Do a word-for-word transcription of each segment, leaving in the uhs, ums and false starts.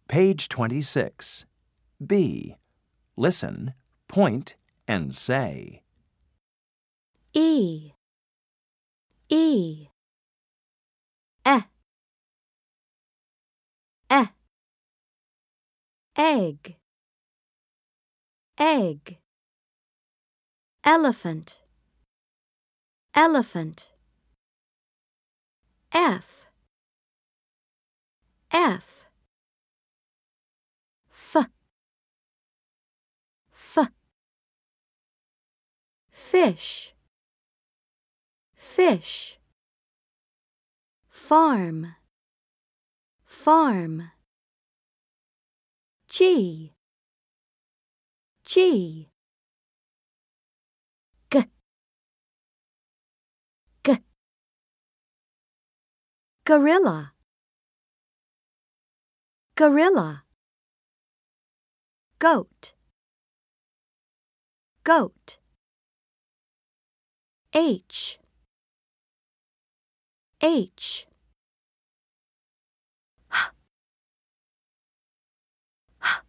Page twenty-six. B. Listen, point, and say. E. E. E. E. Egg. Egg. Elephant. Elephant. F. F. F. F. Fish. Fish. Farm. Farm. G. G. G. G. Gorilla. Gorilla. Goat. Goat. H. H. H. H.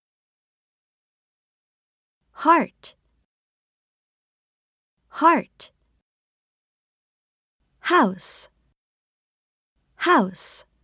Heart. Heart. House. House.